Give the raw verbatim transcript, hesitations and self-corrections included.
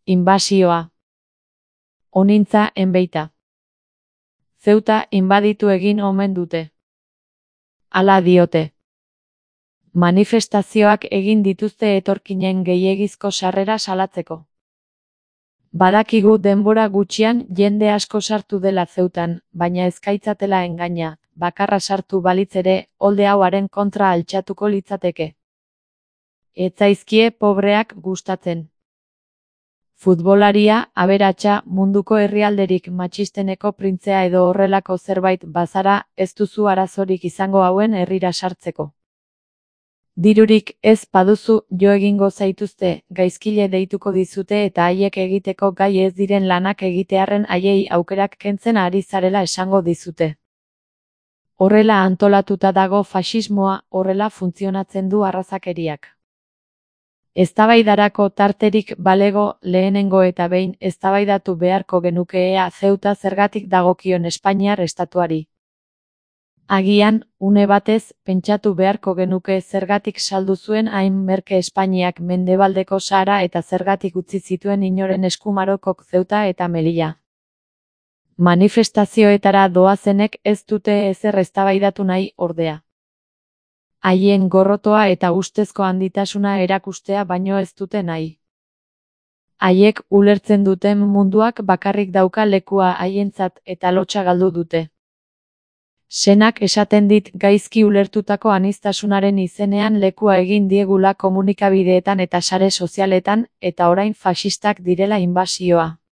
Inbasioa. Onintza enbeita. Zeuta inbaditu egin omen dute. Hala diote. Manifestazioak egin dituzte etorkinen gehiegizko sarrera salatzeko. Badakigu denbora gutxian jende asko sartu dela Zeutan, baina ez gaitzatela engaina, bakarra sartu balitz ere, olde hau haren kontra altxatuko litzateke. Ez zaizkie pobreak gustatzen. Futbolaria, aberatsa, munduko herrialderik matxisteneko printzea edo horrelako zerbait bazara, ez duzu arazorik izango hauen herrira sartzeko. Dirurik ez baduzu jo egingo zaituzte, gaizkile deituko dizute eta haiek egiteko gai ez diren lanak egitearren haiei aukerak kentzen ari zarela esango dizute. Horrela antolatuta dago faxismoa, horrela funtzionatzen du arrazakeriak. Eztabaidarako tarterik balego lehenengo eta behin eztabaidatu beharko genuke ea Zeuta zergatik dagokion Espainiar estatuari. Agian, une batez, pentsatu beharko genuke zergatik saldu zuen hain merke Espainiak mendebaldeko Sahara eta zergatik utzi zituen inoren esku Marokok Zeuta eta Melilla. Manifestazioetara doazenek ez dute ezer eztabaidatu nahi ordea. Haien gorrotoa eta ustezko handitasuna erakustea baino ez dute nahi. Haiek ulertzen duten munduak bakarrik dauka lekua haientzat eta lotsa galdu dute. Senak esaten dit gaizki ulertutako aniztasunaren izenean lekua egin diegula komunikabideetan eta sare sozialetan, eta orain faxistak direla inbasioa.